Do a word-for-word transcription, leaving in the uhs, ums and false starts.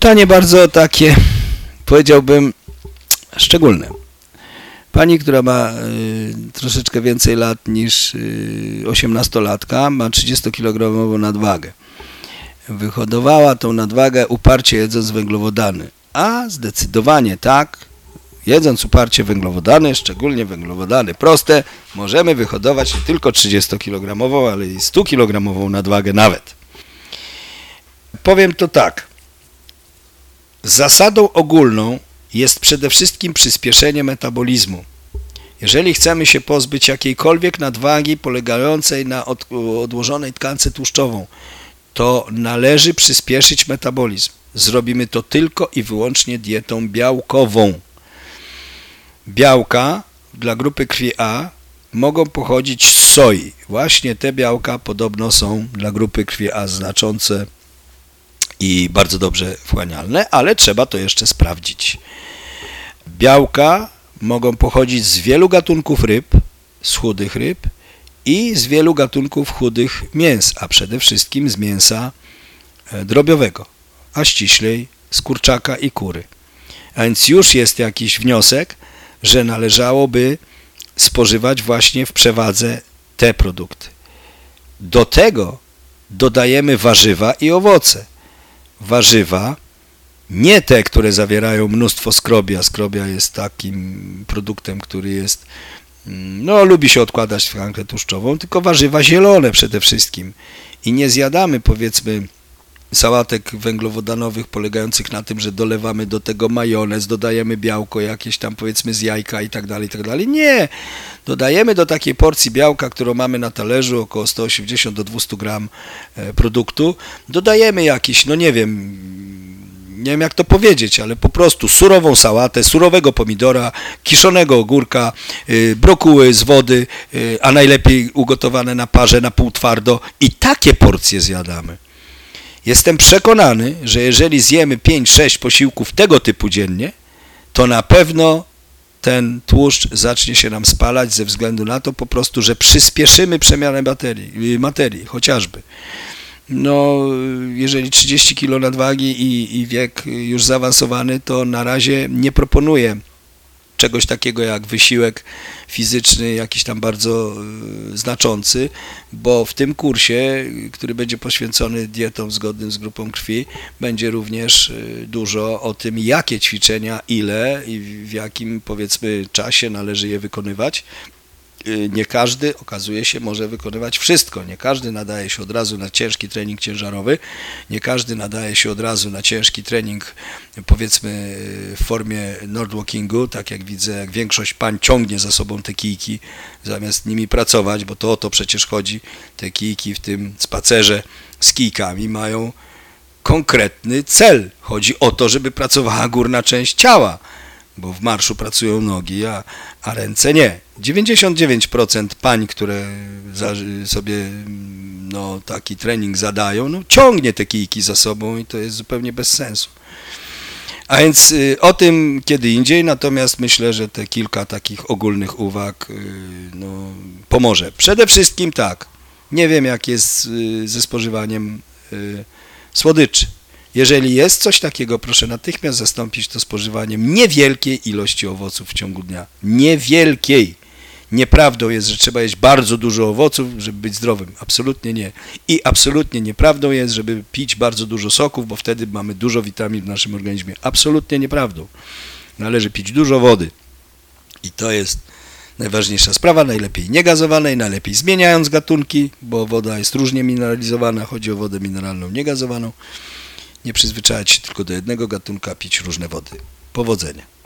Pytanie bardzo takie, powiedziałbym, szczególne. Pani, która ma y, troszeczkę więcej lat niż y, osiemnastolatka, ma trzydziestokilogramową nadwagę. Wyhodowała tą nadwagę uparcie jedząc węglowodany. A zdecydowanie tak, jedząc uparcie węglowodany, szczególnie węglowodany proste, możemy wyhodować nie tylko trzydziestokilogramową, ale i stokilogramową nadwagę nawet. Powiem to tak. Zasadą ogólną jest przede wszystkim przyspieszenie metabolizmu. Jeżeli chcemy się pozbyć jakiejkolwiek nadwagi polegającej na od, odłożonej tkance tłuszczową, to należy przyspieszyć metabolizm. Zrobimy to tylko i wyłącznie dietą białkową. Białka dla grupy krwi A mogą pochodzić z soi. Właśnie te białka podobno są dla grupy krwi A znaczące i bardzo dobrze wchłanialne, ale trzeba to jeszcze sprawdzić. Białka mogą pochodzić z wielu gatunków ryb, z chudych ryb i z wielu gatunków chudych mięs, a przede wszystkim z mięsa drobiowego, a ściślej z kurczaka i kury. A więc już jest jakiś wniosek, że należałoby spożywać właśnie w przewadze te produkty. Do tego dodajemy warzywa i owoce. Warzywa, nie te, które zawierają mnóstwo skrobia. Skrobia jest takim produktem, który jest, no lubi się odkładać w tkankę tłuszczową, tylko warzywa zielone przede wszystkim. I nie zjadamy, powiedzmy, sałatek węglowodanowych polegających na tym, że dolewamy do tego majonez, dodajemy białko jakieś tam, powiedzmy, z jajka i tak dalej, i tak dalej. Nie! Dodajemy do takiej porcji białka, którą mamy na talerzu, około sto osiemdziesiąt do dwustu gram produktu, dodajemy jakiś, no nie wiem, nie wiem jak to powiedzieć, ale po prostu surową sałatę, surowego pomidora, kiszonego ogórka, brokuły z wody, a najlepiej ugotowane na parze, na pół twardo i takie porcje zjadamy. Jestem przekonany, że jeżeli zjemy pięć sześć posiłków tego typu dziennie, to na pewno ten tłuszcz zacznie się nam spalać ze względu na to po prostu, że przyspieszymy przemianę materii, materii chociażby. No, jeżeli trzydzieści kilo nadwagi i, i wiek już zaawansowany, to na razie nie proponuję czegoś takiego jak wysiłek fizyczny, jakiś tam bardzo y, znaczący, bo w tym kursie, który będzie poświęcony dietom zgodnym z grupą krwi, będzie również y, dużo o tym, jakie ćwiczenia, ile i w jakim, powiedzmy, czasie należy je wykonywać. Nie każdy, okazuje się, może wykonywać wszystko. Nie każdy nadaje się od razu na ciężki trening ciężarowy, nie każdy nadaje się od razu na ciężki trening, powiedzmy, w formie nordwalkingu, tak jak widzę, jak większość pań ciągnie za sobą te kijki, zamiast nimi pracować, bo to o to przecież chodzi. Te kijki w tym spacerze z kijkami mają konkretny cel. Chodzi o to, żeby pracowała górna część ciała, bo w marszu pracują nogi, a, a ręce nie. dziewięćdziesiąt dziewięć procent pań, które za, sobie no, taki trening zadają, no, ciągnie te kijki za sobą i to jest zupełnie bez sensu. A więc y, o tym kiedy indziej, natomiast myślę, że te kilka takich ogólnych uwag y, no, pomoże. Przede wszystkim tak, nie wiem jak jest y, ze spożywaniem y, słodyczy. Jeżeli jest coś takiego, proszę natychmiast zastąpić to spożywaniem niewielkiej ilości owoców w ciągu dnia. Niewielkiej. Nieprawdą jest, że trzeba jeść bardzo dużo owoców, żeby być zdrowym. Absolutnie nie. I absolutnie nieprawdą jest, żeby pić bardzo dużo soków, bo wtedy mamy dużo witamin w naszym organizmie. Absolutnie nieprawdą. Należy pić dużo wody. I to jest najważniejsza sprawa. Najlepiej niegazowanej, najlepiej zmieniając gatunki, bo woda jest różnie mineralizowana. Chodzi o wodę mineralną niegazowaną. Nie przyzwyczajać się tylko do jednego gatunku, a pić różne wody. Powodzenia.